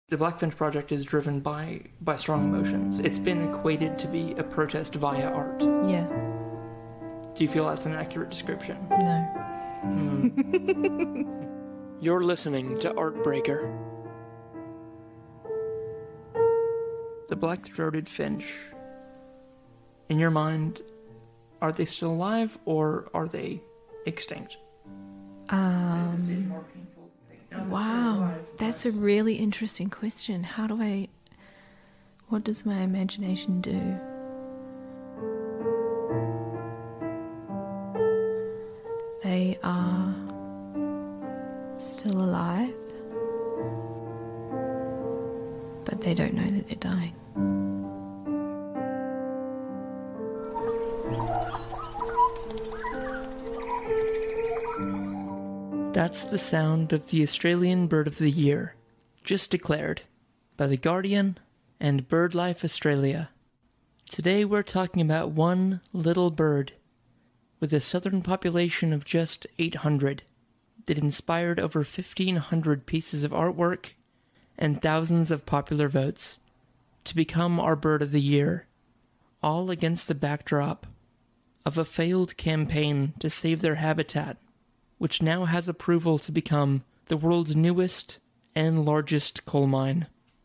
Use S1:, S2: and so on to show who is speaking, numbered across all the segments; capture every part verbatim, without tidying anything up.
S1: The Blackfinch Project is driven by, by strong emotions. It's been equated to be a protest via art.
S2: Yeah.
S1: Do you feel that's an accurate description?
S2: No.
S1: Mm. You're listening to Artbreaker. The black-throated finch. In your mind, are they still alive or are they extinct?
S2: Um, wow, that's a really interesting question. How do I... What does my imagination do? They are still alive, but they don't know that they're dying.
S1: That's the sound of the Australian Bird of the Year, just declared by The Guardian and BirdLife Australia. Today we're talking about one little bird with a southern population of just eight hundred that inspired over fifteen hundred pieces of artwork and thousands of popular votes to become our Bird of the Year, all against the backdrop of a failed campaign to save their habitat, which now has approval to become the world's newest and largest coal mine.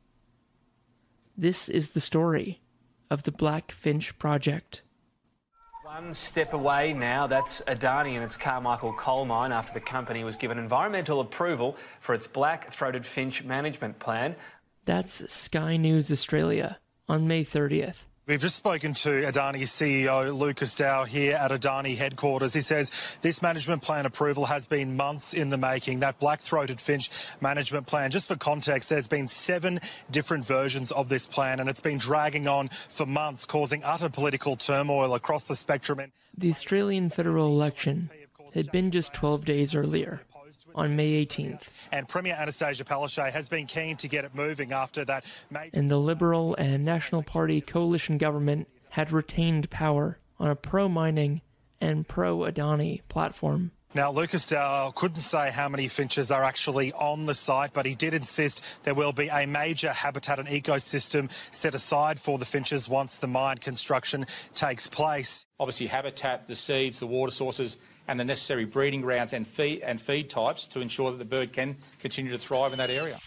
S1: This is the story of the Blackfinch Project.
S3: One step away now, that's Adani and its Carmichael coal mine after the company was given environmental approval for its black-throated finch management plan.
S1: That's Sky News Australia on May thirtieth.
S4: We've just spoken to Adani C E O Lucas Dow here at Adani headquarters. He says this management plan approval has been months in the making, that black-throated finch management plan. Just for context, there's been seven different versions of this plan and it's been dragging on for months, causing utter political turmoil across the spectrum.
S1: The Australian federal election had been just twelve days earlier, on May eighteenth.
S4: And Premier Anastasia Palaszczuk has been keen to get it moving after that.
S1: And the Liberal and National Party coalition government had retained power on a pro-mining and pro-Adani platform.
S4: Now, Lucas Dow couldn't say how many finches are actually on the site, but he did insist there will be a major habitat and ecosystem set aside for the finches once the mine construction takes place.
S5: Obviously, habitat, the seeds, the water sources, and the necessary breeding grounds and feed, and feed types to ensure that the bird can continue to thrive in that area.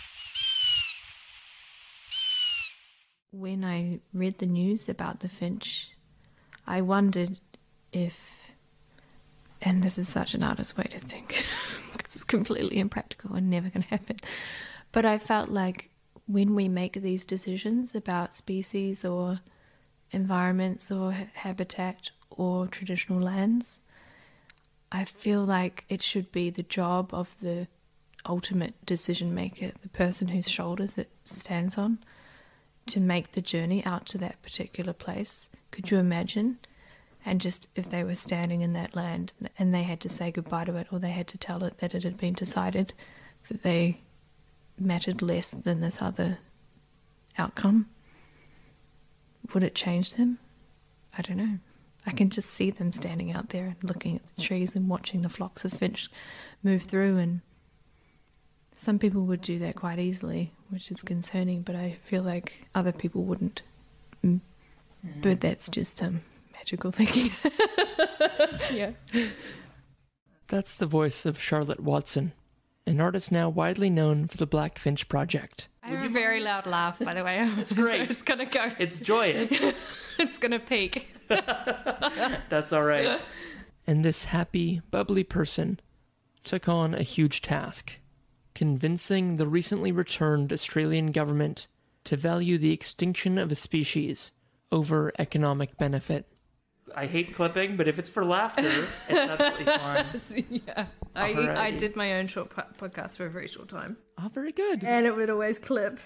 S2: When I read the news about the finch, I wondered if... And this is such an artist's way to think. It's completely impractical and never going to happen. But I felt like when we make these decisions about species or environments or habitat or traditional lands, I feel like it should be the job of the ultimate decision maker, the person whose shoulders it stands on, to make the journey out to that particular place. Could you imagine? And just if they were standing in that land and they had to say goodbye to it, or they had to tell it that it had been decided that they mattered less than this other outcome, would it change them? I don't know. I can just see them standing out there and looking at the trees and watching the flocks of finch move through, and some people would do that quite easily, which is concerning, but I feel like other people wouldn't. Mm. Mm. But that's just... um. magical thinking. Yeah.
S1: That's the voice of Charlotte Watson, an artist now widely known for the Blackfinch Project.
S2: I have a very loud laugh, by the way.
S1: It's great.
S2: So it's going to go.
S1: It's joyous.
S2: It's going to peak.
S1: That's all right. And this happy, bubbly person took on a huge task, convincing the recently returned Australian government to value the extinction of a species over economic benefit. I hate clipping, but if it's for laughter, it's absolutely fine.
S2: Yeah. I, I did my own short po- podcast for a very short time.
S1: Oh, very good.
S2: And it would always clip.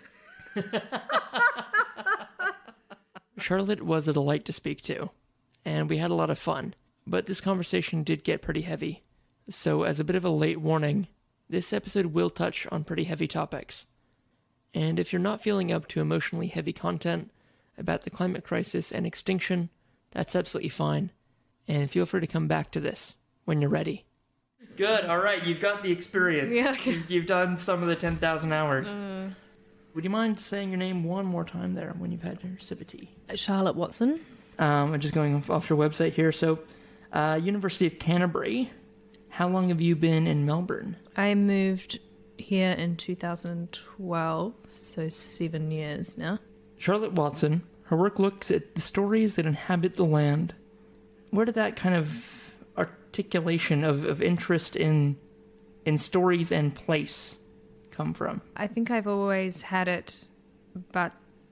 S1: Charlotte was a delight to speak to, and we had a lot of fun, but this conversation did get pretty heavy. So as a bit of a late warning, this episode will touch on pretty heavy topics. And if you're not feeling up to emotionally heavy content about the climate crisis and extinction, that's absolutely fine, and feel free to come back to this when you're ready. Good, all right, you've got the experience.
S2: Yeah, okay.
S1: You've done some of the ten thousand hours.
S2: Uh,
S1: Would you mind saying your name one more time there when you've had your sip of tea?
S2: Charlotte Watson.
S1: Um, I'm just going off, off your website here. So, uh, University of Canterbury. How long have you been in Melbourne?
S2: I moved here in two thousand twelve, so seven years now.
S1: Charlotte Watson. Her work looks at the stories that inhabit the land. Where did that kind of articulation of, of interest in in stories and place come from?
S2: I think I've always had it, but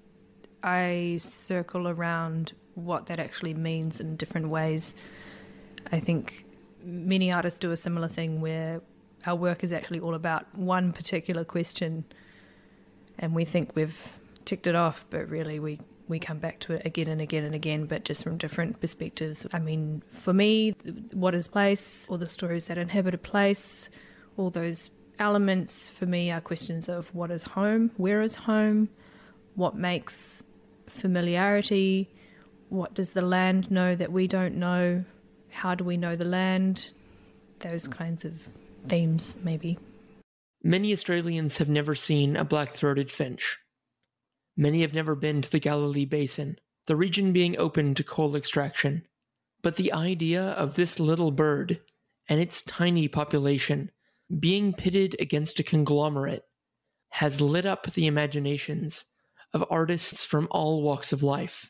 S2: I circle around what that actually means in different ways. I think many artists do a similar thing where our work is actually all about one particular question and we think we've ticked it off, but really we, we come back to it again and again and again, but just from different perspectives. I mean, for me, what is place, all the stories that inhabit a place, all those elements for me are questions of what is home, where is home, what makes familiarity, what does the land know that we don't know, how do we know the land, those kinds of themes maybe.
S1: Many Australians have never seen a black-throated finch. Many have never been to the Galilee Basin, the region being open to coal extraction. But the idea of this little bird and its tiny population being pitted against a conglomerate has lit up the imaginations of artists from all walks of life.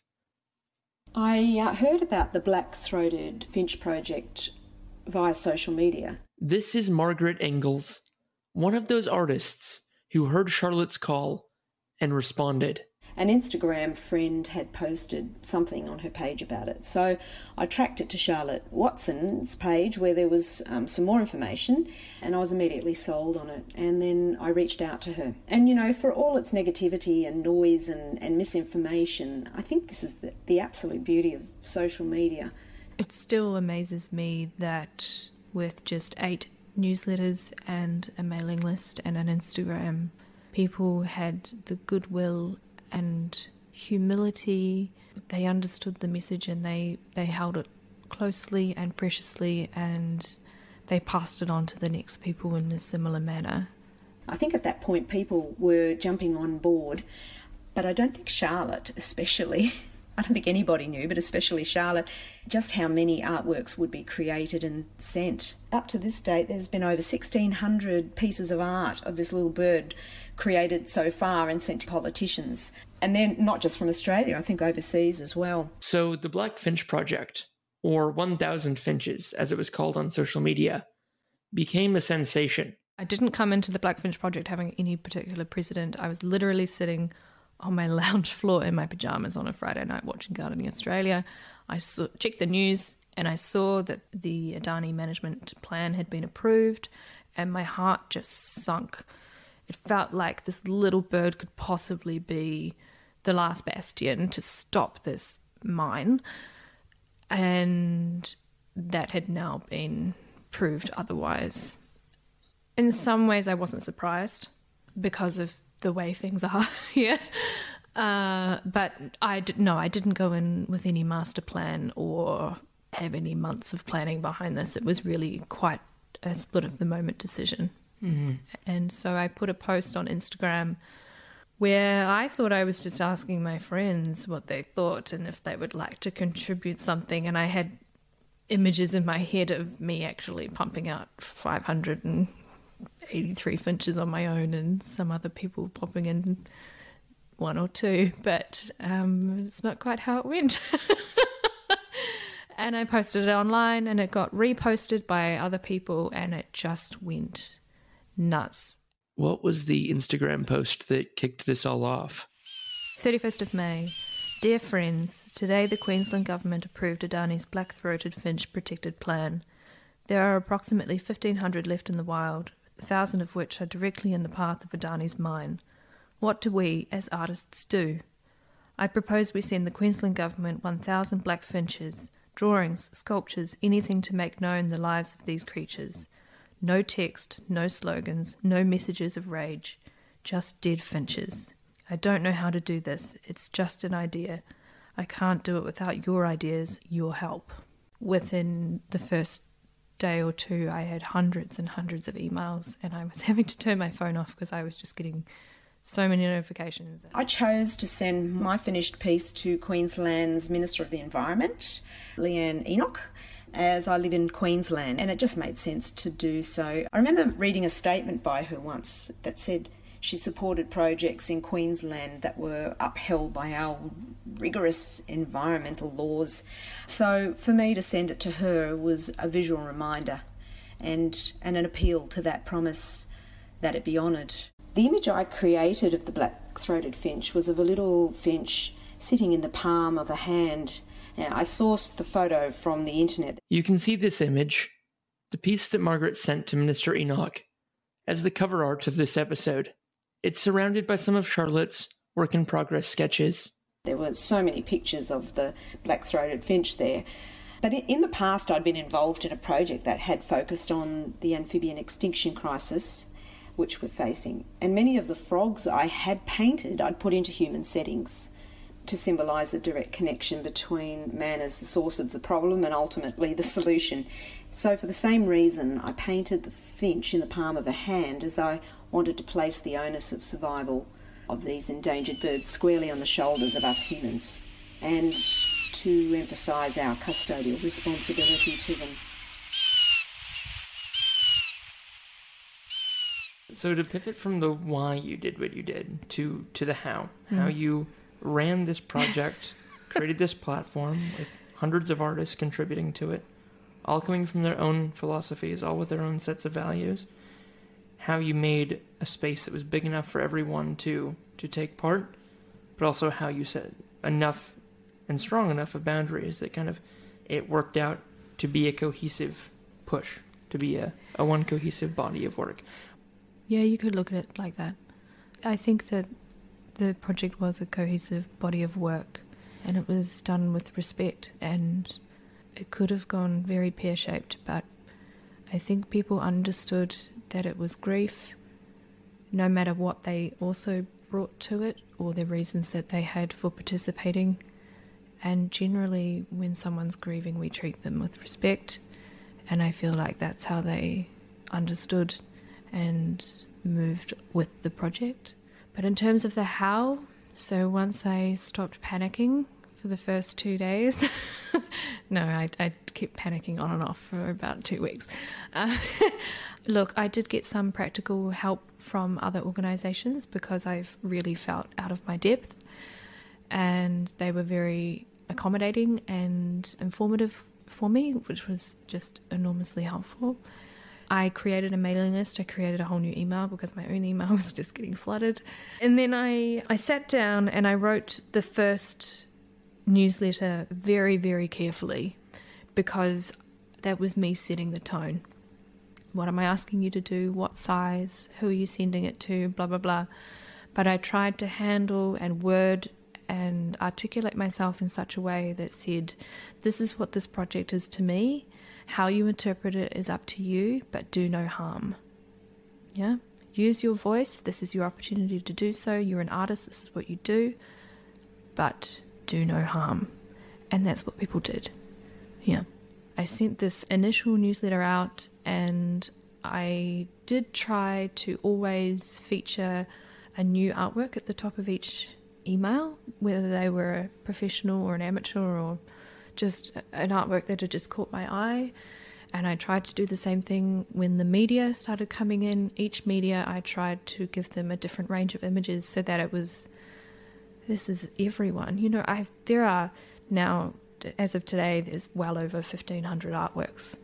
S6: I uh, heard about the Black-Throated Finch project via social media.
S1: This is Margaret Engels, one of those artists who heard Charlotte's call and responded.
S6: An Instagram friend had posted something on her page about it, so I tracked it to Charlotte Watson's page where there was um, some more information, and I was immediately sold on it, and then I reached out to her. And you know, for all its negativity and noise and, and misinformation, I think this is the, the absolute beauty of social media.
S2: It still amazes me that with just eight newsletters and a mailing list and an Instagram, people had the goodwill and humility. They understood the message and they, they held it closely and preciously, and they passed it on to the next people in a similar manner.
S6: I think at that point people were jumping on board, but I don't think Charlotte especially, I don't think anybody knew, but especially Charlotte, just how many artworks would be created and sent. Up to this date, there's been over sixteen hundred pieces of art of this little bird created so far and sent to politicians. And then not just from Australia, I think overseas as well.
S1: So the Black Finch Project, or one thousand Finches as it was called on social media, became a sensation.
S2: I didn't come into the Black Finch Project having any particular precedent. I was literally sitting on my lounge floor in my pajamas on a Friday night watching Gardening Australia. I saw, checked the news and I saw that the Adani management plan had been approved, and my heart just sunk. It felt like this little bird could possibly be the last bastion to stop this mine, and that had now been proved otherwise. In some ways I wasn't surprised because of the way things are here. Uh, but I did, no, I didn't go in with any master plan or have any months of planning behind this. It was really quite a split of the moment decision. Mm-hmm. And so I put a post on Instagram where I thought I was just asking my friends what they thought and if they would like to contribute something. And I had images in my head of me actually pumping out five hundred eighty-three finches on my own and some other people popping in one or two, but um, it's not quite how it went. And I posted it online and it got reposted by other people and it just went nuts.
S1: What was the Instagram post that kicked this all off?
S2: thirty-first of May. Dear friends, today the Queensland Government approved Adani's black-throated finch protected plan. There are approximately fifteen hundred left in the wild, a thousand of which are directly in the path of Adani's mine. What do we, as artists, do? I propose we send the Queensland Government one thousand black finches, drawings, sculptures, anything to make known the lives of these creatures. No text, no slogans, no messages of rage, just dead finches. I don't know how to do this. It's just an idea. I can't do it without your ideas, your help. Within the first day or two, I had hundreds and hundreds of emails and I was having to turn my phone off because I was just getting so many notifications.
S6: I chose to send my finished piece to Queensland's Minister of the Environment, Leanne Enoch, as I live in Queensland, and it just made sense to do so. I remember reading a statement by her once that said she supported projects in Queensland that were upheld by our rigorous environmental laws. So for me to send it to her was a visual reminder and, and an appeal to that promise that it be honoured. The image I created of the black-throated finch was of a little finch sitting in the palm of a hand. Now, I sourced the photo from the internet.
S1: You can see this image, the piece that Margaret sent to Minister Enoch, as the cover art of this episode. It's surrounded by some of Charlotte's work-in-progress sketches.
S6: There were so many pictures of the black-throated finch there. But in the past, I'd been involved in a project that had focused on the amphibian extinction crisis which we're facing. And many of the frogs I had painted, I'd put into human settings to symbolise a direct connection between man as the source of the problem and ultimately the solution. So for the same reason, I painted the finch in the palm of a hand, as I wanted to place the onus of survival of these endangered birds squarely on the shoulders of us humans, and to emphasise our custodial responsibility to them.
S1: So to pivot from the why you did what you did to, to the how,
S2: Mm.
S1: how you ran this project, created this platform with hundreds of artists contributing to it, all coming from their own philosophies, all with their own sets of values, how you made a space that was big enough for everyone to, to take part, but also how you set enough and strong enough of boundaries that kind of it worked out to be a cohesive push, to be a, a one cohesive body of work.
S2: Yeah, you could look at it like that. I think that the project was a cohesive body of work, and it was done with respect, and it could have gone very pear-shaped, but I think people understood that it was grief, no matter what they also brought to it or the reasons that they had for participating. And generally, when someone's grieving, we treat them with respect, and I feel like that's how they understood and moved with the project. But in terms of the how, so once I stopped panicking for the first two days, no, I, I kept panicking on and off for about two weeks. Uh, look, I did get some practical help from other organisations because I've really felt out of my depth, and they were very accommodating and informative for me, which was just enormously helpful. I created a mailing list. I created a whole new email because my own email was just getting flooded. And then I, I sat down and I wrote the first newsletter very, very carefully, because that was me setting the tone. What am I asking you to do? What size? Who are you sending it to? Blah, blah, blah. But I tried to handle and word and articulate myself in such a way that said, this is what this project is to me. How you interpret it is up to you, but do no harm. Yeah? Use your voice. This is your opportunity to do so. You're an artist. This is what you do. But do no harm. And that's what people did. Yeah. I sent this initial newsletter out, and I did try to always feature a new artwork at the top of each email, whether they were a professional or an amateur or just an artwork that had just caught my eye. And I tried to do the same thing when the media started coming in. Each media, I tried to give them a different range of images so that it was, this is everyone. You know, I've there are now, as of today, there's well over fifteen hundred artworks.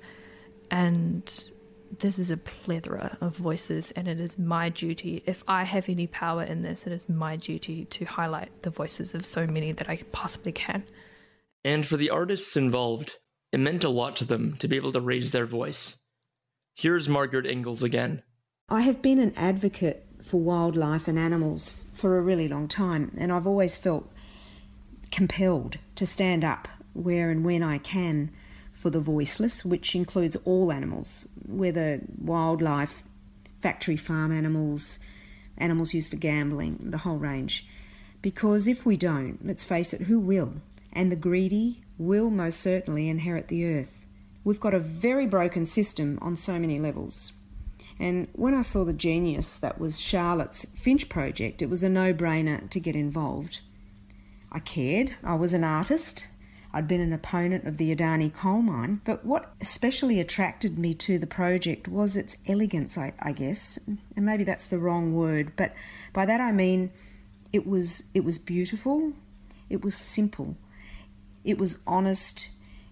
S2: And this is a plethora of voices, and it is my duty, if I have any power in this, it is my duty to highlight the voices of so many that I possibly can.
S1: And for the artists involved, it meant a lot to them to be able to raise their voice. Here's Margaret Ingalls again.
S6: I have been an advocate for wildlife and animals for a really long time, and I've always felt compelled to stand up where and when I can for the voiceless, which includes all animals, whether wildlife, factory farm animals, animals used for gambling, the whole range. Because if we don't, let's face it, who will? And the greedy will most certainly inherit the earth. We've got a very broken system on so many levels. And when I saw the genius that was Charlotte's finch project, it was a no-brainer to get involved. I cared. I was an artist. I'd been an opponent of the Adani coal mine, but what especially attracted me to the project was its elegance, I, I guess, and maybe that's the wrong word, but by that I mean it was it was beautiful, it was simple, it was honest,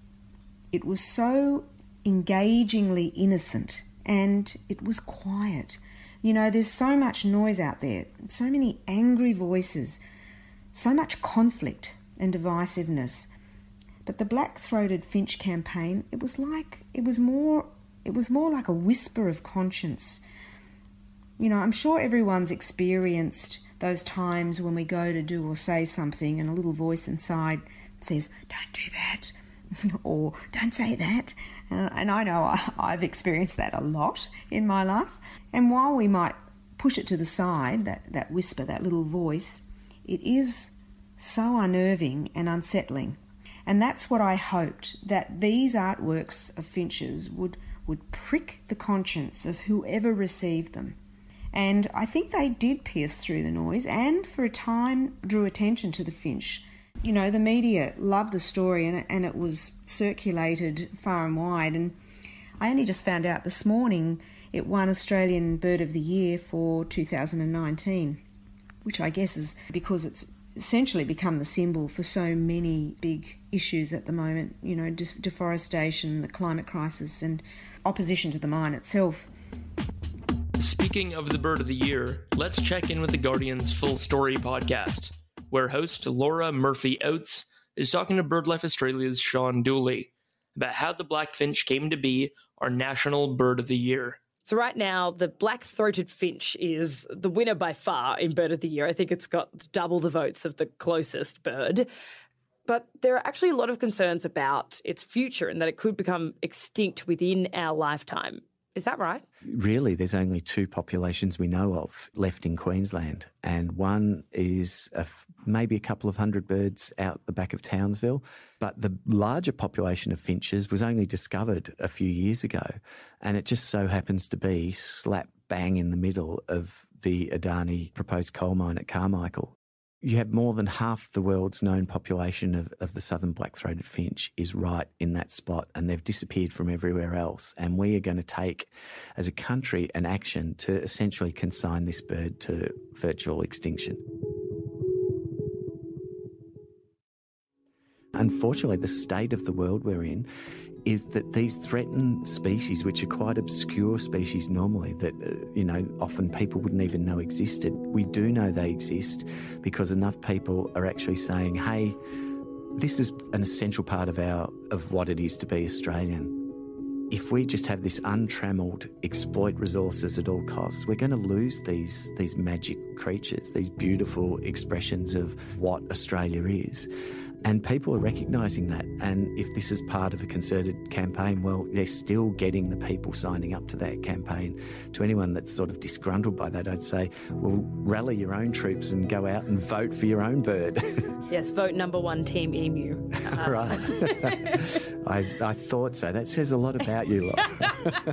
S6: it was so engagingly innocent, and it was quiet. You know, there's so much noise out there, so many angry voices, so much conflict and divisiveness. But the black-throated finch campaign, it was like, it was more, it was more like a whisper of conscience. You know, I'm sure everyone's experienced those times when we go to do or say something and a little voice inside says, don't do that, or don't say that. Uh, and I know I, I've experienced that a lot in my life. And while we might push it to the side, that, that whisper, that little voice, it is so unnerving and unsettling. And that's what I hoped, that these artworks of finches would, would prick the conscience of whoever received them. And I think they did pierce through the noise and for a time drew attention to the finch. You know, the media loved the story and, and it was circulated far and wide. And I only just found out this morning it won Australian Bird of the Year for two thousand nineteen, which I guess is because it's essentially become the symbol for so many big issues at the moment, you know, de- deforestation, the climate crisis and opposition to the mine itself.
S1: Speaking of the Bird of the Year, let's check in with The Guardian's Full Story podcast, where host Laura Murphy-Oates is talking to BirdLife Australia's Sean Dooley about how the blackfinch came to be our national bird of the year.
S7: So right now, the black-throated finch is the winner by far in Bird of the Year. I think it's got double the votes of the closest bird. But there are actually a lot of concerns about its future and that it could become extinct within our lifetime. Is that right?
S8: Really, there's only two populations we know of left in Queensland, and one is a f- maybe a couple of hundred birds out the back of Townsville, but the larger population of finches was only discovered a few years ago, and it just so happens to be slap bang in the middle of the Adani proposed coal mine at Carmichael. You have more than half the world's known population of, of the southern black-throated finch is right in that spot, and they've disappeared from everywhere else. And we are going to take, as a country, an action to essentially consign this bird to virtual extinction. Unfortunately, the state of the world we're in is that these threatened species, which are quite obscure species normally, that, uh, you know, often people wouldn't even know existed, we do know they exist because enough people are actually saying, hey, this is an essential part of our of what it is to be Australian. If we just have this untrammelled exploit resources at all costs, we're going to lose these, these magic creatures, these beautiful expressions of what Australia is. And people are recognising that. And if this is part of a concerted campaign, well, they're still getting the people signing up to that campaign. To anyone that's sort of disgruntled by that, I'd say, well, rally your own troops and go out and vote for your own bird.
S7: Yes, vote number one, Team Emu. Uh,
S8: right. I, I thought so. That says a lot about you, Laura.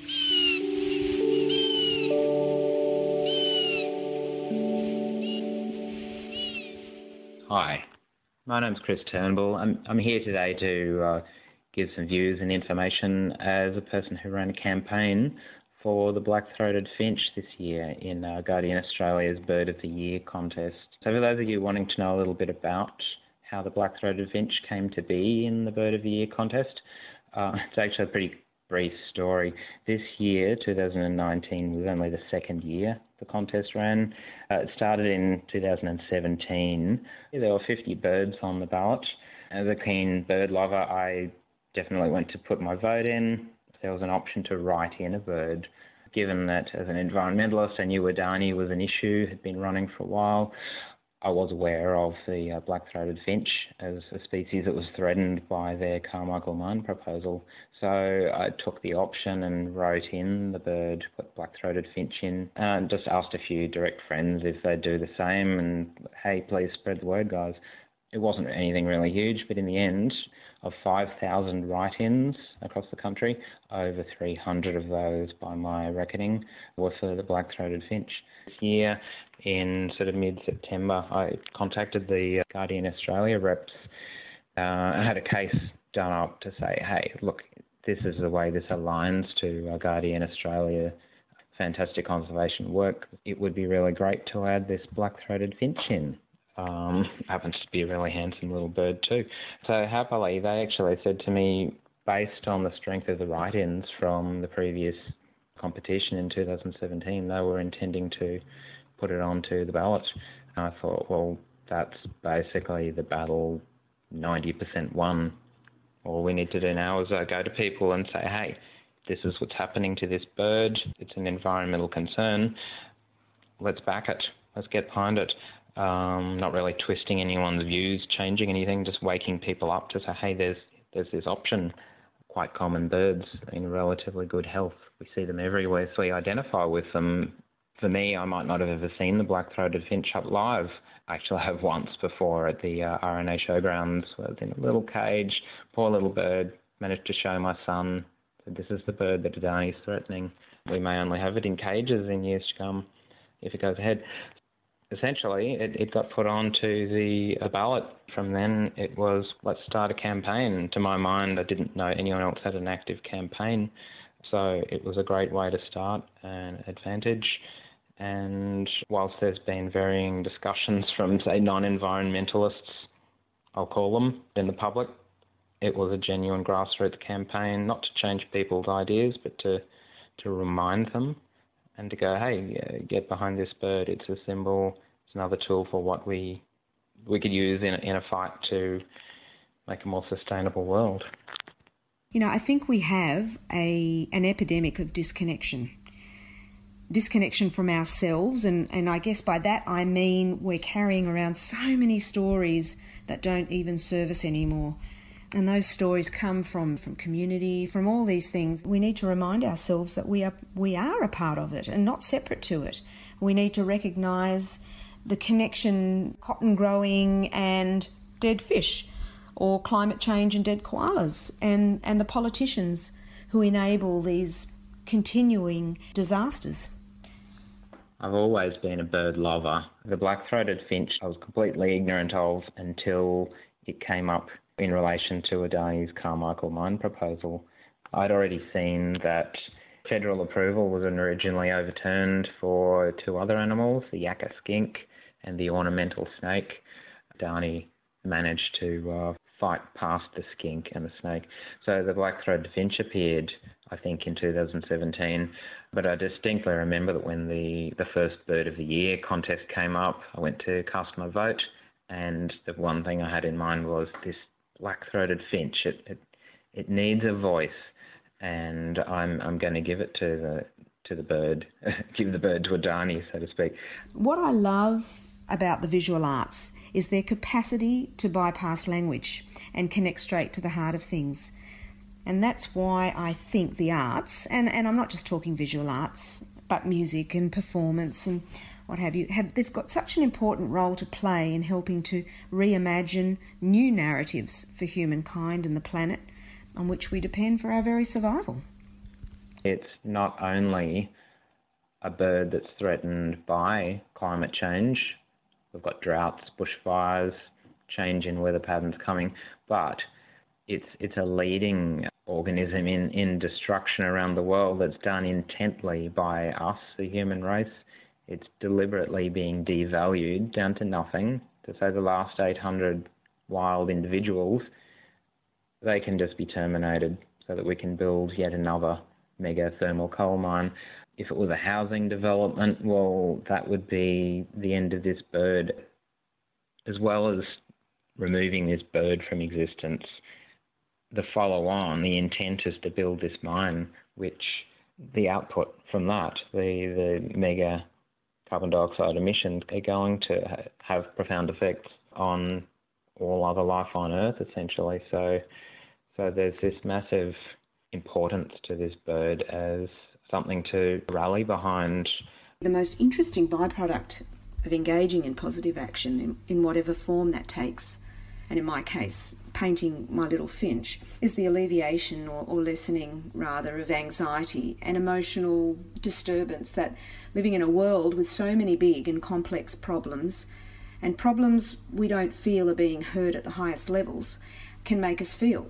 S9: Hi. My name's Chris Turnbull. I'm, I'm here today to uh, give some views and information as a person who ran a campaign for the black-throated finch this year in uh, Guardian Australia's Bird of the Year contest. So for those of you wanting to know a little bit about how the black-throated finch came to be in the Bird of the Year contest, uh, it's actually a pretty brief story. This year, two thousand nineteen, was only the second year the contest ran. Uh, it started in two thousand seventeen. There were fifty birds on the ballot. As a keen bird lover, I definitely went to put my vote in. There was an option to write in a bird. Given that as an environmentalist, I knew Adani was an issue, had been running for a while. I was aware of the uh, black-throated finch as a species that was threatened by their Carmichael mine proposal. So I took the option and wrote in the bird, put black-throated finch in, and just asked a few direct friends if they'd do the same and, hey, please spread the word, guys. it wasn't anything really huge, but in the end, of five thousand write-ins across the country, over three hundred of those, by my reckoning, were for the black-throated finch. This year, in sort of mid-September, I contacted the Guardian Australia reps uh, and had a case done up to say, hey, look, this is the way this aligns to uh, Guardian Australia fantastic conservation work. It would be really great to add this black-throated finch in. Um, happens to be a really handsome little bird too. So happily, they actually said to me, based on the strength of the write-ins from the previous competition in two thousand seventeen, they were intending to put it onto the ballot. And I thought, well, that's basically the battle ninety percent won. All we need to do now is uh, go to people and say, hey, this is what's happening to this bird. It's an environmental concern. Let's back it. Let's get behind it. Um, not really twisting anyone's views, changing anything, just waking people up to say, hey, there's there's this option. Quite common birds in relatively good health. We see them everywhere, so we identify with them. For me, I might not have ever seen the black-throated finch up live. I actually have once before at the uh, R N A showgrounds. I was in a little cage, poor little bird, managed to show my son, said, this is the bird that Adani is threatening. We may only have it in cages in years to come if it goes ahead. Essentially, it, it got put onto the ballot. From then, it was, let's start a campaign. To my mind, I didn't know anyone else had an active campaign, so it was a great way to start, an advantage. And whilst there's been varying discussions from, say, non-environmentalists, I'll call them, in the public, it was a genuine grassroots campaign, not to change people's ideas, but to, to remind them and to go, hey, get behind this bird. It's a symbol. It's another tool for what we we could use in a, in a fight to make a more sustainable world.
S6: You know, I think we have a an epidemic of disconnection. Disconnection from ourselves, and, and I guess by that I mean we're carrying around so many stories that don't even serve us anymore. And those stories come from, from community, from all these things. We need to remind ourselves that we are we are a part of it and not separate to it. We need to recognise the connection, cotton growing and dead fish, or climate change and dead koalas, and, and the politicians who enable these continuing disasters.
S9: I've always been a bird lover. The black-throated finch I was completely ignorant of until it came up in relation to Adani's Carmichael mine proposal. I'd already seen that federal approval was originally overturned for two other animals, the yakka skink and the ornamental snake. Adani managed to uh, fight past the skink and the snake. So the black-throated finch appeared, I think, in two thousand seventeen. But I distinctly remember that when the, the first Bird of the Year contest came up, I went to cast my vote, and the one thing I had in mind was this black-throated finch. It, it it needs a voice, and I'm I'm going to give it to the to the bird, give the bird to Adani, so to speak.
S6: What I love about the visual arts is their capacity to bypass language and connect straight to the heart of things. And that's why I think the arts, and, and I'm not just talking visual arts, but music and performance and what have you, have they've got such an important role to play in helping to reimagine new narratives for humankind and the planet on which we depend for our very survival.
S9: It's not only a bird that's threatened by climate change. We've got droughts, bushfires, change in weather patterns coming, but it's it's a leading organism in, in destruction around the world that's done intently by us, the human race. It's deliberately being devalued down to nothing. To say the last eight hundred wild individuals, they can just be terminated so that we can build yet another mega thermal coal mine. If it was a housing development, well, that would be the end of this bird. As well as removing this bird from existence, the follow-on, the intent is to build this mine, which the output from that, the, the mega carbon dioxide emissions, are going to ha- have profound effects on all other life on Earth, essentially. So, so there's this massive importance to this bird as something to rally behind.
S6: The most interesting byproduct of engaging in positive action, in, in whatever form that takes, and in my case, painting my little finch, is the alleviation or, or lessening, rather, of anxiety and emotional disturbance that living in a world with so many big and complex problems, and problems we don't feel are being heard at the highest levels, can make us feel.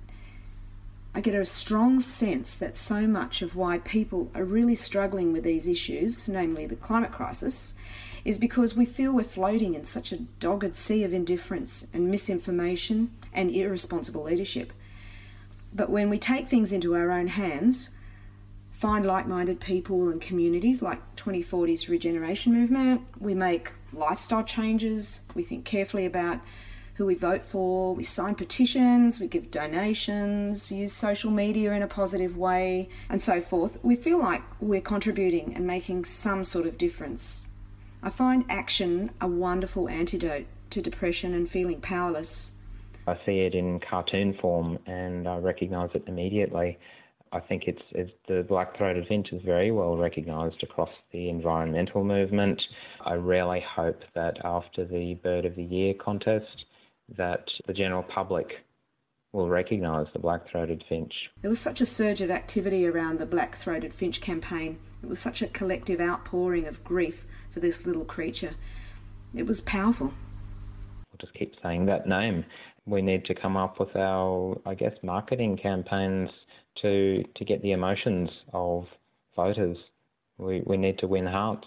S6: I get a strong sense that so much of why people are really struggling with these issues, namely the climate crisis, is because we feel we're floating in such a dogged sea of indifference and misinformation and irresponsible leadership. But when we take things into our own hands, find like-minded people and communities like twenty forty's Regeneration Movement, we make lifestyle changes, we think carefully about who we vote for, we sign petitions, we give donations, use social media in a positive way, and so forth, we feel like we're contributing and making some sort of difference. I find action a wonderful antidote to depression and feeling powerless.
S9: I see it in cartoon form and I recognise it immediately. I think it's, it's the black-throated finch is very well recognised across the environmental movement. I really hope that after the Bird of the Year contest that the general public will recognise the black-throated finch.
S6: There was such a surge of activity around the black-throated finch campaign. It was such a collective outpouring of grief for this little creature. It was powerful.
S9: I'll just keep saying that name. We need to come up with our, I guess, marketing campaigns to to get the emotions of voters. We we need to win hearts.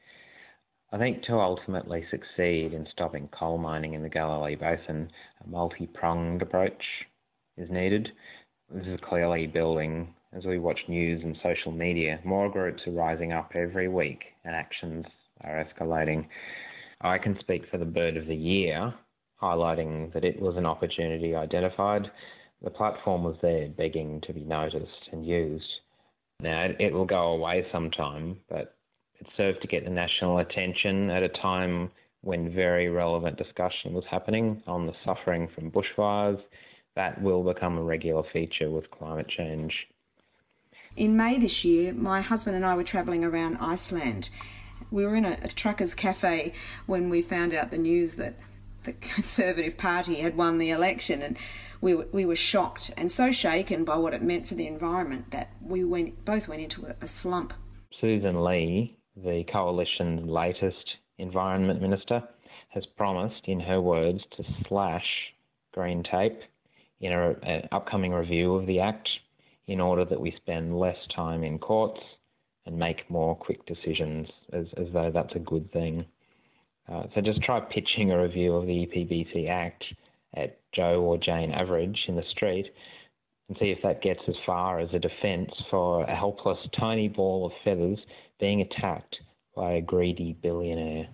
S9: I think to ultimately succeed in stopping coal mining in the Galilee Basin, a multi-pronged approach is needed. This is clearly building, as we watch news and social media, more groups are rising up every week and actions are escalating. I can speak for the Bird of the Year, highlighting that it was an opportunity identified. The platform was there begging to be noticed and used. Now, it, it will go away sometime, but it served to get the national attention at a time when very relevant discussion was happening on the suffering from bushfires. That will become a regular feature with climate change.
S6: In May this year, my husband and I were travelling around Iceland. We were in a, a truckers' cafe when we found out the news that the Conservative Party had won the election, and we were, we were shocked and so shaken by what it meant for the environment that we went both went into a, a slump.
S9: Susan Lee, the Coalition's latest Environment Minister, has promised, in her words, to slash green tape in an upcoming review of the Act in order that we spend less time in courts and make more quick decisions, as, as though that's a good thing. Uh, so just try pitching a review of the E P B C Act at Joe or Jane Average in the street and see if that gets as far as a defence for a helpless tiny ball of feathers being attacked by a greedy billionaire.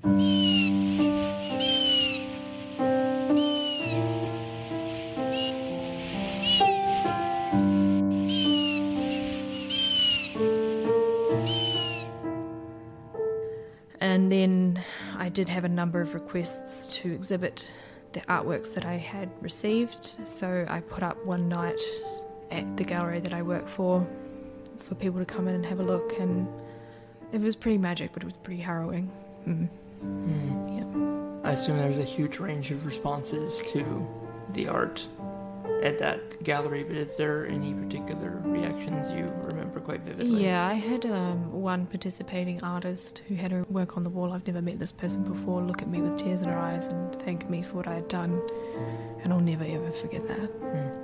S2: And then I did have a number of requests to exhibit the artworks that I had received, so I put up one night at the gallery that I work for for people to come in and have a look, and it was pretty magic, but it was pretty harrowing. Mm. Mm.
S1: Yeah. I assume there's a huge range of responses to the art at that gallery, but is there any particular reactions you remember quite vividly?
S2: Yeah, I had um, one participating artist who had her work on the wall. I've never met this person before, look at me with tears in her eyes and thank me for what I had done, and I'll never ever forget that. Mm.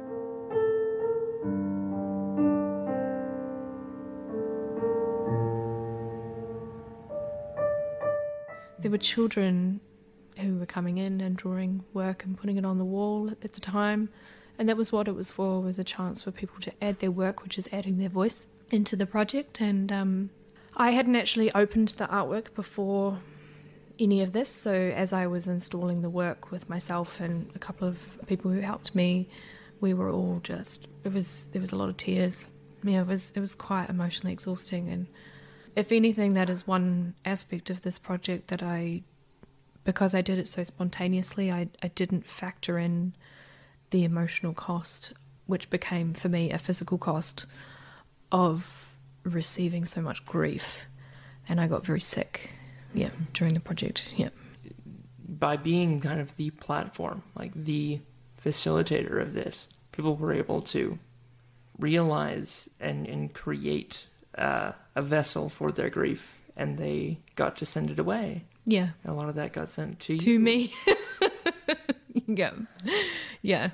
S2: There were children who were coming in and drawing work and putting it on the wall at the time, and that was what it was for, was a chance for people to add their work, which is adding their voice into the project. And um, I hadn't actually opened the artwork before any of this, so as I was installing the work with myself and a couple of people who helped me, we were all just, it was, there was a lot of tears. Yeah, it was, it was quite emotionally exhausting, and if anything, that is one aspect of this project that I, because I did it so spontaneously, I, I didn't factor in the emotional cost, which became for me a physical cost of receiving so much grief. And I got very sick, yeah, during the project, yeah.
S1: by being kind of the platform, like the facilitator of this, people were able to realize and, and create uh, a vessel for their grief, and they got to send it away.
S2: Yeah.
S1: A lot of that got sent to you.
S2: To me. Yeah. Yeah.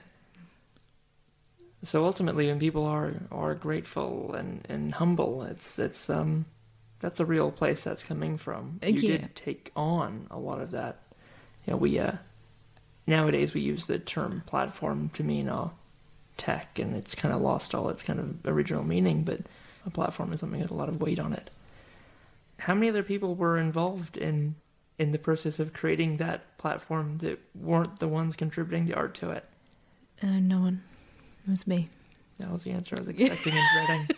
S1: So ultimately, when people are, are grateful and, and humble, it's it's um that's a real place that's coming from. You
S2: Yeah.
S1: did take on a lot of that. You know, we uh nowadays we use the term platform to mean uh tech, and it's kind of lost all its kind of original meaning. But a platform is something with a lot of weight on it. How many other people were involved in in the process of creating that platform that weren't the ones contributing the art to it?
S2: Uh, no one. It was me.
S1: That was the answer I was expecting and dreading.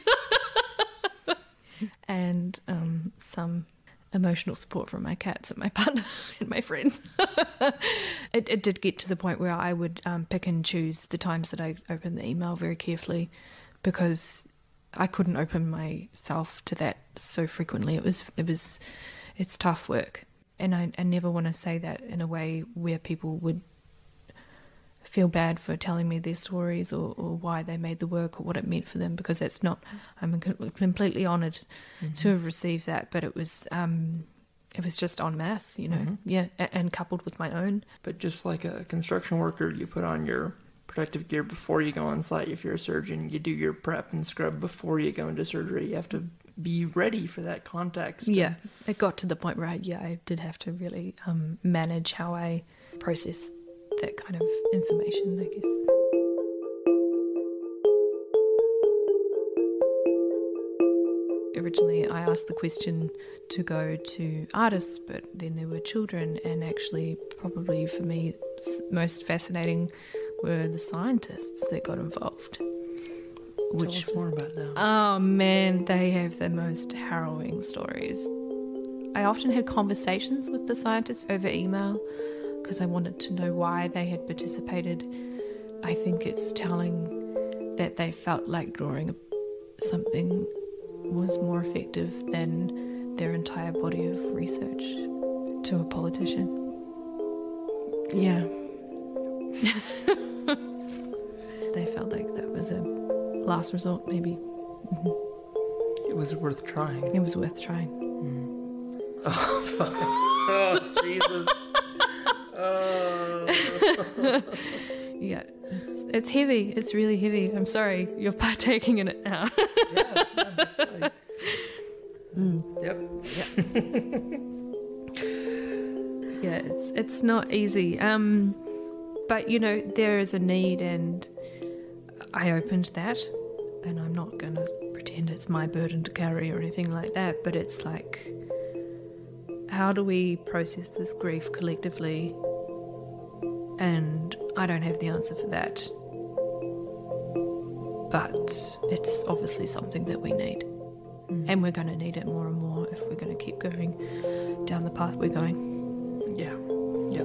S2: And um, some emotional support from my cats and my partner and my friends. it, it did get to the point where I would um, pick and choose the times that I opened the email very carefully, because I couldn't open myself to that so frequently. It was, it was, it's tough work. And I, I never want to say that in a way where people would feel bad for telling me their stories or, or why they made the work or what it meant for them, because that's not, I'm completely honoured mm-hmm. to have received that, but it was um, it was just en masse, you know, mm-hmm. yeah, and, and coupled with my own.
S1: But just like a construction worker, you put on your protective gear before you go on site. If you're a surgeon, you do your prep and scrub before you go into surgery. You have to be ready for that context.
S2: Yeah, it got to the point where I, yeah, I did have to really um, manage how I process that kind of information, I guess. Originally, I asked the question to go to artists, but then there were children, and actually, probably for me, most fascinating were the scientists that got involved.
S1: Which, Tell us more about that.
S2: Oh man, they have the most harrowing stories. I often had conversations with the scientists over email because I wanted to know why they had participated. I think it's telling that they felt like drawing something was more effective than their entire body of research to a politician. Yeah. They felt like that was a last resort, maybe. Mm-hmm.
S1: It was worth trying.
S2: It was worth trying.
S1: Mm. Oh, oh, Jesus. Oh.
S2: Yeah, it's, it's heavy. It's really heavy. I'm sorry. You're partaking in it now.
S1: Yeah, no, that's like... mm.
S2: Yep. Yeah, it's it's not easy. Um, but you know, there is a need, and I opened that, and I'm not going to pretend it's my burden to carry or anything like that, but it's like, how do we process this grief collectively? And I don't have the answer for that. But it's obviously something that we need. Mm. And we're going to need it more and more if we're going to keep going down the path we're going.
S1: Yeah. Yep.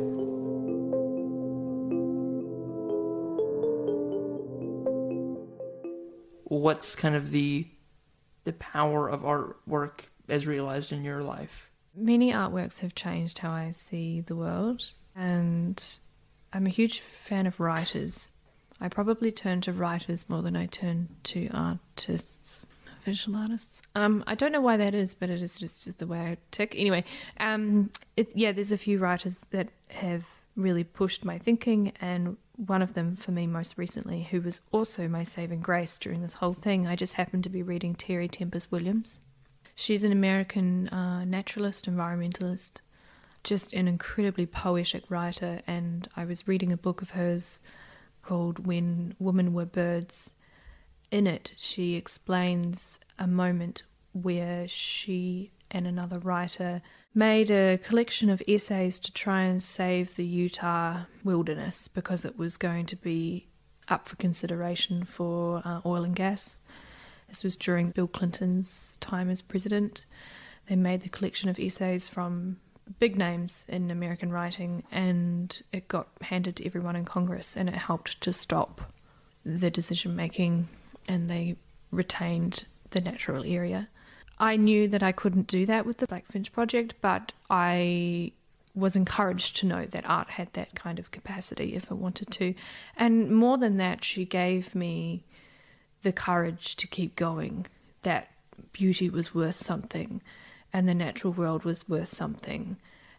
S1: What's kind of the the power of artwork as realized in your life?
S2: Many artworks have changed how I see the world, and I'm a huge fan of writers. I probably turn to writers more than I turn to artists, visual artists. Um, I don't know why that is, but it is just, just the way I tick. Anyway, um, it, yeah, there's a few writers that have really pushed my thinking, and one of them for me most recently, who was also my saving grace during this whole thing, I just happened to be reading Terry Tempest Williams. She's an American uh, naturalist, environmentalist, just an incredibly poetic writer, and I was reading a book of hers called When Women Were Birds. In it, she explains a moment where she and another writer made a collection of essays to try and save the Utah wilderness because it was going to be up for consideration for uh, oil and gas. This was during Bill Clinton's time as president. They made the collection of essays from big names in American writing, and it got handed to everyone in Congress, and it helped to stop the decision making, and they retained the natural area. I knew that I couldn't do that with the Black Finch Project, but I was encouraged to know that art had that kind of capacity if it wanted to. And more than that, she gave me the courage to keep going, that beauty was worth something and the natural world was worth something.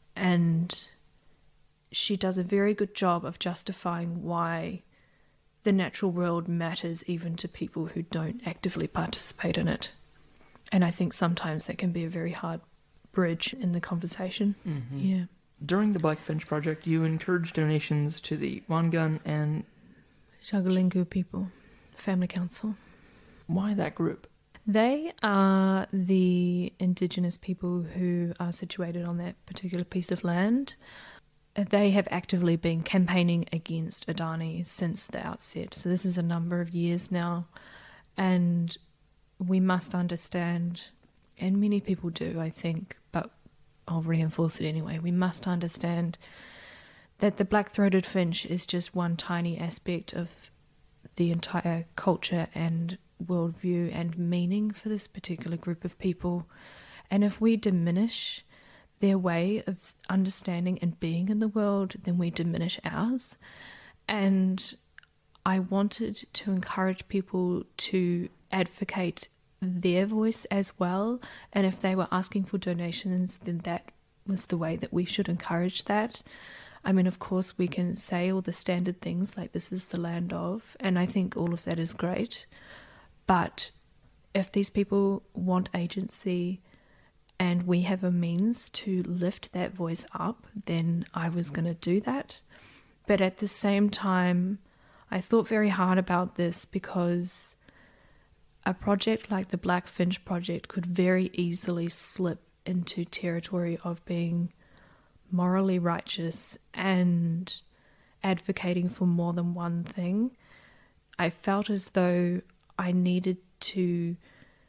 S2: And she does a very good job of justifying why the natural world matters even to people who don't actively participate in it. And I think sometimes that can be a very hard bridge in the conversation.
S1: Mm-hmm.
S2: Yeah.
S1: During the Black Finch Project, you encouraged donations to the Wangan and
S2: Jagalingou people, Family Council.
S1: Why that group?
S2: They are the Indigenous people who are situated on that particular piece of land. They have actively been campaigning against Adani since the outset. So this is a number of years now. And we must understand, and many people do, I think, but I'll reinforce it anyway. We must understand that the black-throated finch is just one tiny aspect of the entire culture and worldview and meaning for this particular group of people. And if we diminish their way of understanding and being in the world, then we diminish ours. And I wanted to encourage people to advocate their voice as well, and if they were asking for donations, then that was the way that we should encourage that. I mean, of course, we can say all the standard things like this is the land of, and I think all of that is great, but if these people want agency and we have a means to lift that voice up, then I was going to do that. But at the same time, I thought very hard about this because a project like the Black Finch Project could very easily slip into territory of being morally righteous and advocating for more than one thing. I felt as though I needed to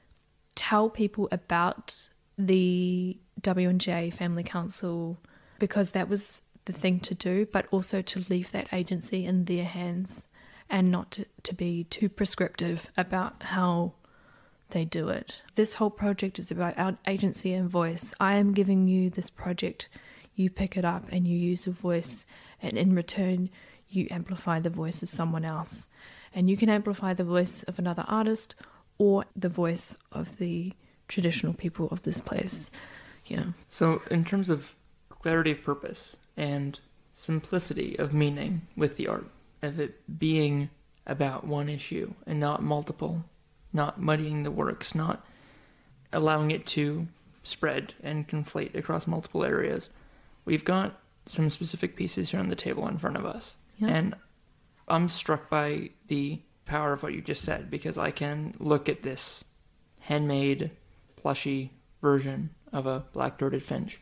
S2: tell people about the W and J Family Council because that was the thing to do, but also to leave that agency in their hands and not to, to be too prescriptive about how they do it. This whole project is about our agency and voice. I am giving you this project, you pick it up and you use a voice, and in return you amplify the voice of someone else. And you can amplify the voice of another artist or the voice of the traditional people of this place. Yeah.
S1: So in terms of clarity of purpose and simplicity of meaning with the art, of it being about one issue and not multiple, not muddying the works, not allowing it to spread and conflate across multiple areas. We've got some specific pieces here on the table in front of us.
S2: Yeah.
S1: And I'm struck by the power of what you just said, because I can look at this handmade, plushy version of a black-throated finch.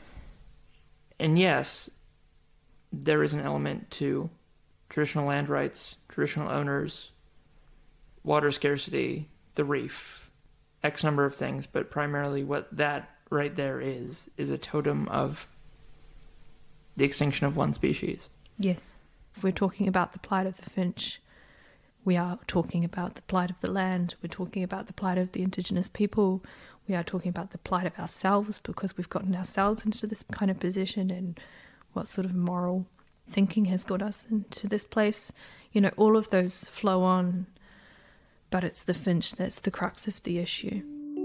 S1: And yes, there is an element to traditional land rights, traditional owners, water scarcity, the reef, X number of things, but primarily what that right there is, is a totem of the extinction of one species.
S2: Yes. If we're talking about the plight of the finch, we are talking about the plight of the land, we're talking about the plight of the Indigenous people, we are talking about the plight of ourselves because we've gotten ourselves into this kind of position and what sort of moral thinking has got us into this place. You know, all of those flow on, but it's the finch that's the crux of the issue.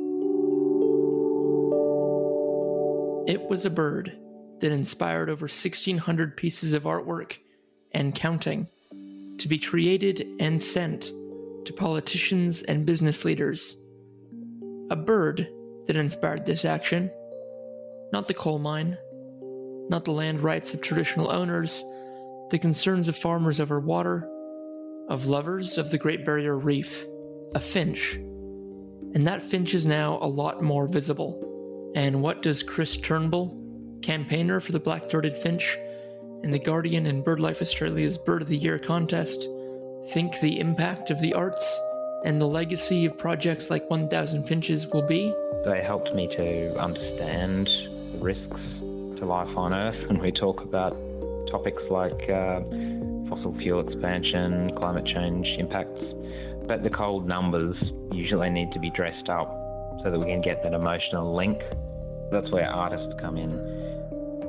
S1: It was a bird that inspired over sixteen hundred pieces of artwork and counting to be created and sent to politicians and business leaders. A bird that inspired this action, not the coal mine, not the land rights of traditional owners, the concerns of farmers over water, of lovers of the Great Barrier Reef, a finch. And that finch is now a lot more visible. And what does Chris Turnbull, campaigner for the black-throated finch and the Guardian and BirdLife Australia's Bird of the Year contest, think the impact of the arts and the legacy of projects like one thousand Finches will be?
S9: They helped me to understand the risks to life on Earth when we talk about topics like uh, fossil fuel expansion, climate change impacts. But the cold numbers usually need to be dressed up so that we can get that emotional link. That's where artists come in.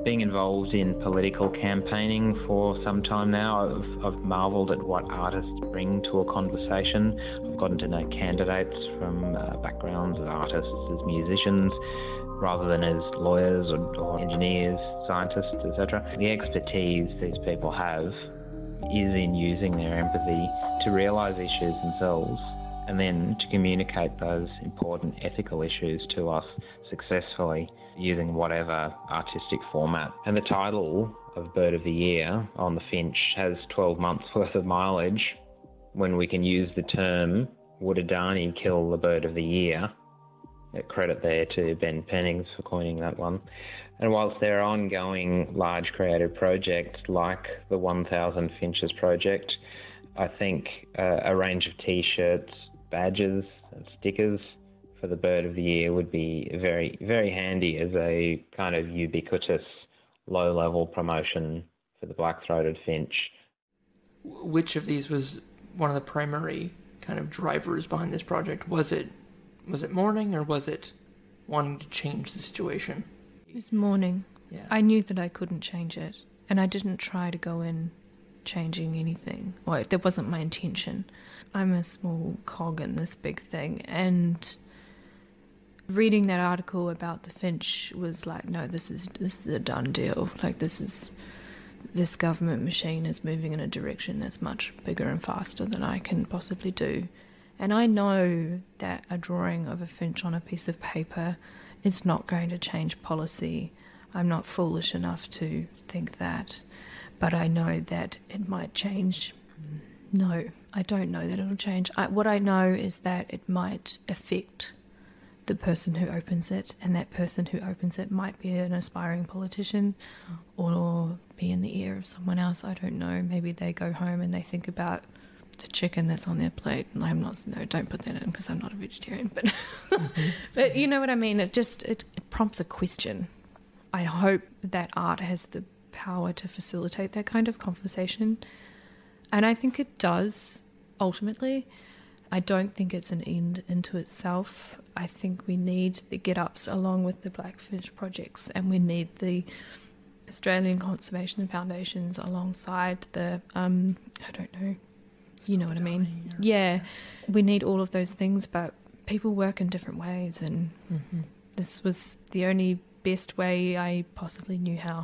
S9: Being involved in political campaigning for some time now, I've, I've marvelled at what artists bring to a conversation. I've gotten to know candidates from uh, backgrounds as artists, as musicians, rather than as lawyers or, or engineers, scientists, et cetera. The expertise these people have is in using their empathy to realise issues themselves and then to communicate those important ethical issues to us successfully using whatever artistic format. And the title of Bird of the Year on the finch has twelve months worth of mileage when we can use the term, would Adani kill the Bird of the Year? Credit there to Ben Pennings for coining that one. And whilst there are ongoing large creative projects like the one thousand Finches project, I think uh, a range of T-shirts, badges and stickers for the Bird of the Year would be very, very handy as a kind of ubiquitous low-level promotion for the black-throated finch.
S1: Which of these was one of the primary kind of drivers behind this project? Was it was it mourning, or was it wanting to change the situation?
S2: It was mourning.
S1: Yeah.
S2: I knew that I couldn't change it, and I didn't try to go in changing anything. Well, that wasn't my intention. I'm a small cog in this big thing, and reading that article about the finch was like, no, this is this is a done deal. Like, this is this government machine is moving in a direction that's much bigger and faster than I can possibly do. And I know that a drawing of a finch on a piece of paper is not going to change policy. I'm not foolish enough to think that. But I know that it might change. No, I don't know that it'll change. I, what I know is that it might affect the person who opens it, and that person who opens it might be an aspiring politician or be in the ear of someone else. I don't know. Maybe they go home and they think about the chicken that's on their plate. And I'm not, no, don't put that in because I'm not a vegetarian. But, mm-hmm. but you know what I mean? It just, it, it prompts a question. I hope that art has the power to facilitate that kind of conversation. And I think it does, ultimately. I don't think it's an end into itself. I think we need the get-ups along with the Blackfinch projects, and we need the Australian Conservation Foundations alongside the, um, I don't know, you know what I mean? Yeah, we need all of those things, but people work in different ways, and mm-hmm. this was the only best way I possibly knew how.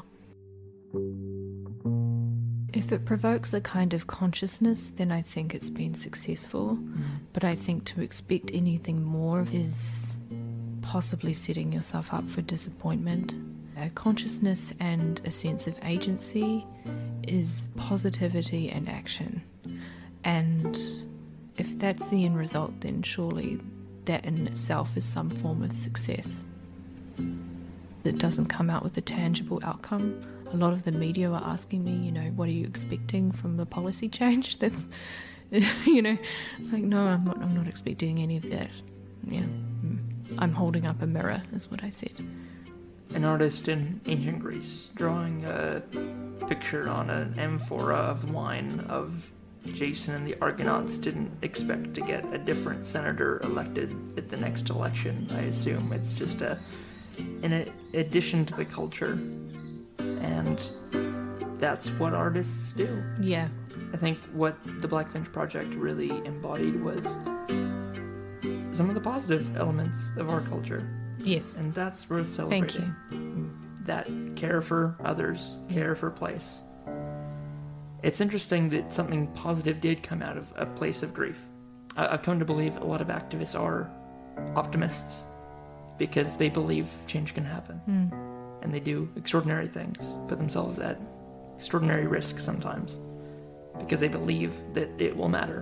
S2: If it provokes a kind of consciousness, then I think it's been successful. Mm. But I think to expect anything more is possibly setting yourself up for disappointment. A consciousness and a sense of agency is positivity and action. And if that's the end result, then surely that in itself is some form of success. It doesn't come out with a tangible outcome. A lot of the media are asking me, you know, what are you expecting from the policy change? That's, you know, it's like, no, I'm not. I'm not expecting any of that. Yeah, I'm holding up a mirror, is what I said.
S1: An artist in ancient Greece drawing a picture on an amphora of wine of Jason and the Argonauts didn't expect to get a different senator elected at the next election. I assume it's just a an addition to the culture. And that's what artists do.
S2: Yeah.
S1: I think what the Blackfinch Project really embodied was some of the positive elements of our culture.
S2: Yes.
S1: And that's worth celebrating.
S2: Thank you.
S1: That care for others, care for place. It's interesting that something positive did come out of a place of grief. I've come to believe a lot of activists are optimists because they believe change can happen. Mm. And they do extraordinary things, put themselves at extraordinary risk sometimes, because they believe that it will matter.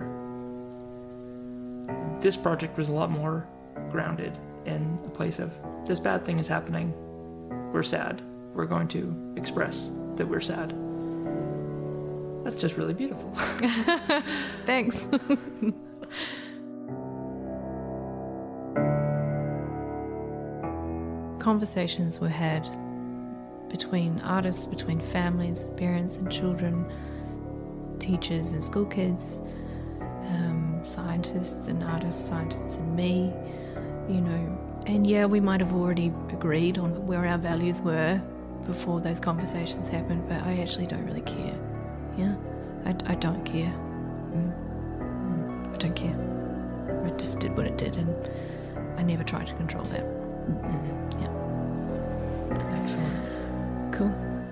S1: This project was a lot more grounded in a place of, this bad thing is happening, we're sad, we're going to express that we're sad. That's just really beautiful.
S2: Thanks. Conversations were had between artists, between families, parents and children, teachers and school kids, um, scientists and artists, scientists and me, you know. And yeah, we might have already agreed on where our values were, before those conversations happened, but I actually don't really care. Yeah, I, I don't care. Mm. Mm. I don't care. It just did what it did, and I never tried to control that. Mm-hmm. Yeah.
S1: Excellent.
S2: Cool.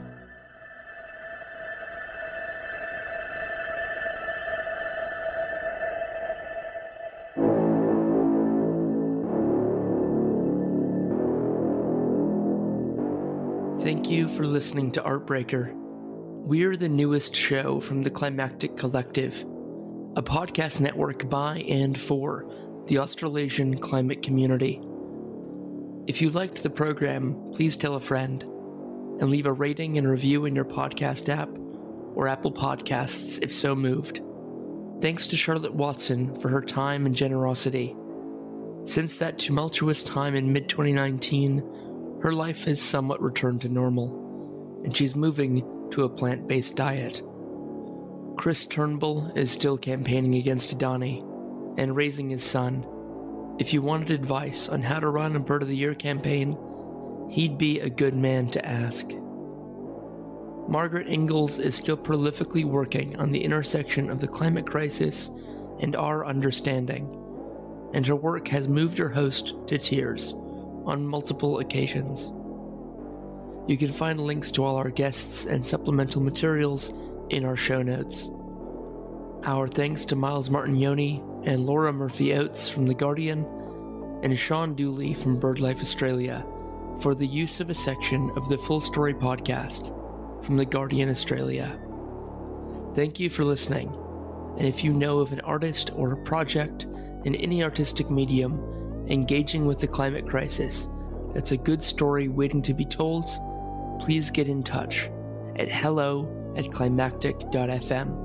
S1: Thank you for listening to Artbreaker. We're the newest show from the Climactic Collective, a podcast network by and for the Australasian climate community. If you liked the program, please tell a friend and leave a rating and review in your podcast app or Apple Podcasts if so moved. Thanks to Charlotte Watson for her time and generosity. Since that tumultuous time in mid twenty nineteen, her life has somewhat returned to normal, and she's moving to a plant-based diet. Chris Turnbull is still campaigning against Adani and raising his son. If you wanted advice on how to run a Bird of the Year campaign, he'd be a good man to ask. Margaret Ingalls is still prolifically working on the intersection of the climate crisis and our understanding, and her work has moved her host to tears on multiple occasions. You can find links to all our guests and supplemental materials in our show notes. Our thanks to Miles Martignoni and Laura Murphy-Oates from The Guardian and Sean Dooley from BirdLife Australia for the use of a section of the Full Story podcast from The Guardian Australia. Thank you for listening, and if you know of an artist or a project in any artistic medium engaging with the climate crisis that's a good story waiting to be told, please get in touch at hello at climactic dot f m.